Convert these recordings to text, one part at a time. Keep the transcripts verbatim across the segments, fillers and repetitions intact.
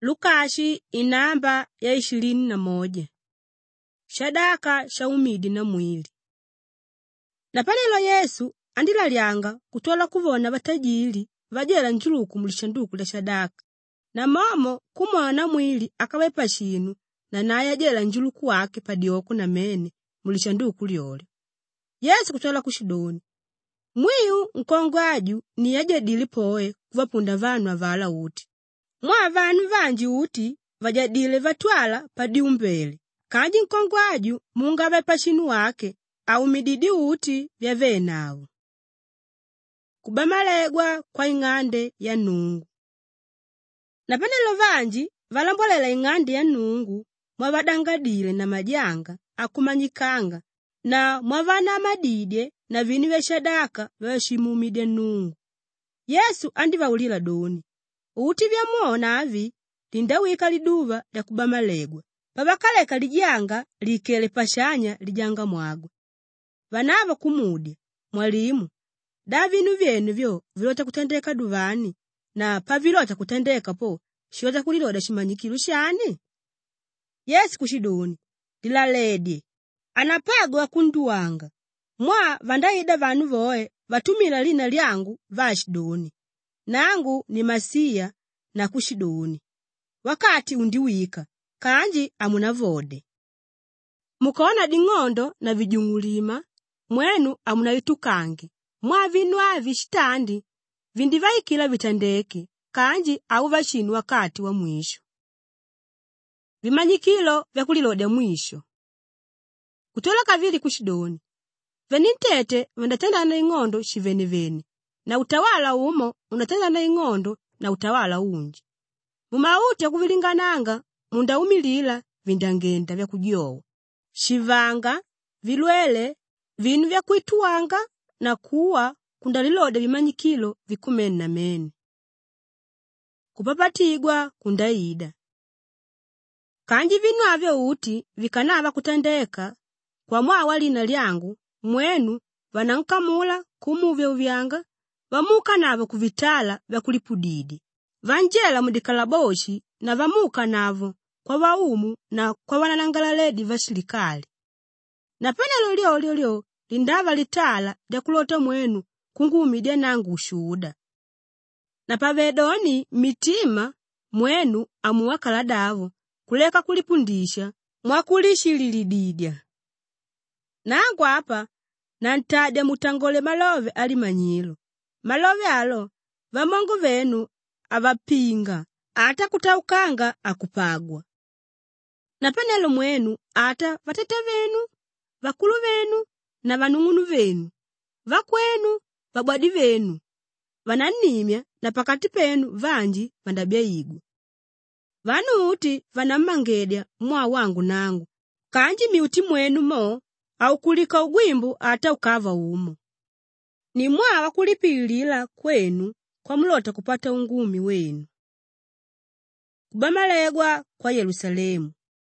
Lukashi inamba ya ishirini na moja. Shadaka sha umidi na mwili. Na panelo Yesu andila lyanga kutola kuvona batajiri vajela njuluku mulishanduku la shadaka. Na momo kumwana mwili akawepa shinu na naye jela njuluku wake padioku na mene mulishanduku lyole. Yesu kutola kushidoni. Mwiyu nkongwaju ni yaje dilipoe kuvapunda vanu avala uti. Mwa vanu vanji uti vajadile vatwala padiumbele. Kanji nkongwaju munga vepa shinu wake au mididi uti vya venavu. Kubamalegwa kwa ing'ande ya nungu. Na panelo vanji valambolela ing'ande ya nungu mwavadangadile na majanga akumanyikanga na mwavana madidye na vinu vya shadaka vashimumide nungu. Yesu andiva ulila doni. Uti vya muona avi lindawika liduva ya kubamalegwa. Pabakaleka lijanga likele pashanya lijanga mwagwa. Vanava kumudya, mwalimu, da vinu vyenu vyo vilota kutendeka duvani na pa vilota kutendeka po shiota kuliloda shimanyikilu shani. Yesu kushidoni, lilaledi, anapagwa kunduwanga. Mwa vandaida vanu voe vatumila lina lyangu vashidoni. Nangu ni Masia na kushidoni. Wakati undiwika, kanji amunavode. Mukaona ding'ondo na vijungulima, mwenu amunayitukange. Mwa vinu avi shitandi, vindivaikila vitandeke, kanji au vashinu wakati wa mwisho. Vimanyikilo vya kulilode mwisho. Kutola kavili kushidoni. Venintete vendatenda na ing'ondo shiveni veni. Na utawala umo unatenda na ing'ondo na utawala unji. Mumauti ya kuvilingananga munda umilila vindangenda vya kujiowa. Shivanga, vilwele, vinu vya kuituwanga na kuwa kundalilode vimanyikilo vikumeni na meni. Kupapatigwa kundaida. Kanji vinu avyo uti vikanava kutandeka kwa mwa walina lyangu mwenu vanankamula kumuvya uvyanga vamuka navo kuvitala vya kulipudidi. Vanjela mudikalaboshi na vamuka navo kwa waumu na kwa wanalangalaledi vashilikali. Na penelo lio lio lio lindava litala lya kulota mwenu kungumidya nangu ushuda. Na pavedoni mitima mwenu amuwakaladavo kuleka kulipundisha mwakulishililididya. Nangu hapa nantade mutangole malove alimanyilo. Malove alo vamongo venu avapinga ata kutaukanga akupagwa. Na panelo mwenu ata vatete venu, vakulu venu na vanungunu venu, vakwenu, vabwadi venu, vananimya na pakati penu vanji vandabia igu. Vanu uti vanamangedya mwa wangu nangu, kanji miuti mwenu mo au kulika ugwimbu ata ukava umo. Ni mwa wakulipilila kwenu kwa mlota kupata ungumi wenu. Kubamalegwa kwa Yerusalemu.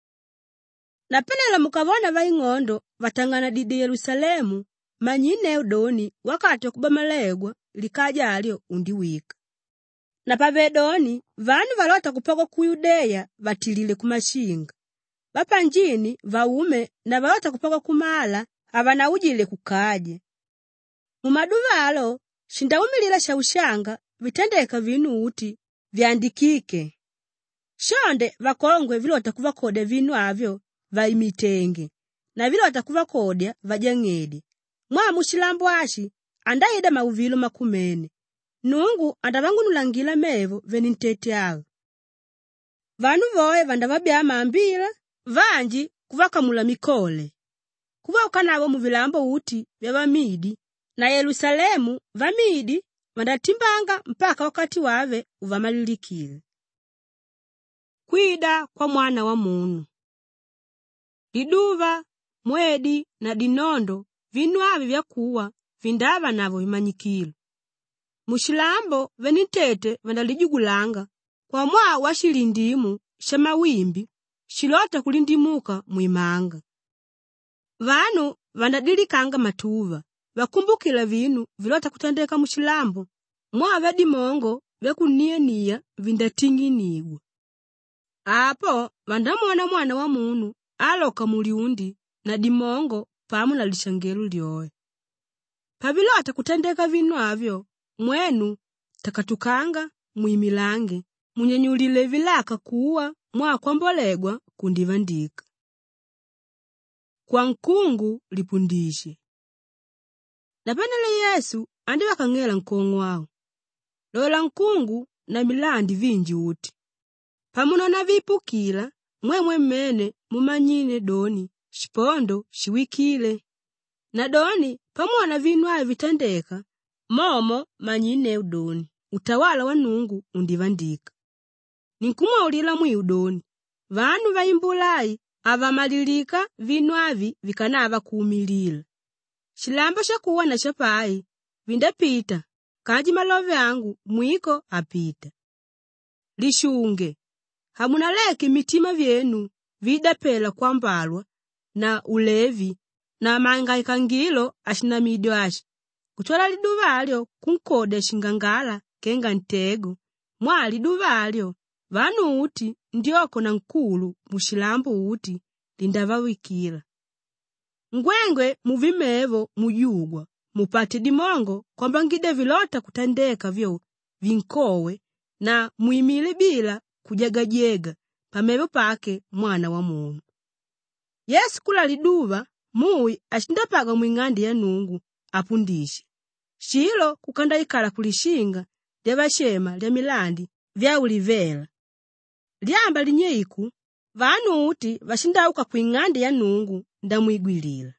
Na penela mukavona vaing'ondo vatangana didi Yerusalemu manyine udoni wakati kubamalegwa likaja alio undiwika. Na pavedoni vanu valota kupagwa ku Yudeya vatilile kumashinga. Vapanjini vaume na valota kupagwa kumala avanaujile kukaje. Mumaduvalo shindaumilila shaushanga vitendeka vinu uti vyandikike. Shonde vakongwe vilota kuvakode vinu avyo vaimitenge na vilota kuvakodya vajangedi. Mwa mushilambo ashi andaida mauvilo makumene. Nungu andavangunulangila mevo venintete avu. Vanu voe vandavabia mambila vanji kuvakamula mikole. Kuva ukanavo muvilambo uti vya vamidi na Yerusalemu vamidi vandatimbanga mpaka wakati wave uvamalilikile. Kwida kwa mwana wa munu. Liduva, mwedi na dinondo vinu avi vya kuwa vindava navo vimanyikilo. Mushilambo venitete vandalijugulanga kwa mwa washilindimu shamawimbi shilota kulindimuka muimanga. Vanu vandadilikanga matuva vakumbukila vinu vilota kutandeka mushilambo mwa vadimongo vya kuniania vindatinginiwa. Apo vandamona mwana wa munu aloka muliundi na dimongo pamu na lishangelu lyoe. Pavilota kutendeka vinu avyo, mwenu takatukanga muimilange, munyenyulile vilaka kuwa mwa kwambolegwa kundivandika. Kwa nkungu lipundishe. Napenele Yesu andi wakangela nkongo wao. Lola nkungu na milandi vinji uti. Pamuno na vipukila, mwemwe mene mumanyine doni, shipondo shiwikile. Na doni, pamuona vinu ayo vitendeka, momo manyine udoni, utawala wa Nungu undivandika. Ninkumwa ulila mwi udoni, vanu vaimbulai, ava malilika vinu avi vikanava kuumilila. Shilambo shakuwa na shapai, vindapita, kaji malove angu mwiko apita. Lishunge, hamunaleki mitima vyenu vidapela kwa mbalwa na ulevi na mangaika ngilo ashina midio ashi. Kuchola liduva alio kunkode shingangala kenga ntego. Mwa liduva alio, vanu uti ndioko na nkulu mushilambu uti lindava wikila. Ngwengwe muvimevo mujugwa, mupati dimongo kwamba ngide vilota kutendeka vyo vinkowe na muimili bila kujega-jega pamevo pake mwana wa Mungu. Yesu kula liduva mui ashindapaga mwingandi ya Nungu apundishe. Shilo kukanda ikala kulishinga lya bashema lya milandi vya ulivela. Liamba linyeiku vanu uti vashindauka kuingandi ya Nungu ndamwigwilila.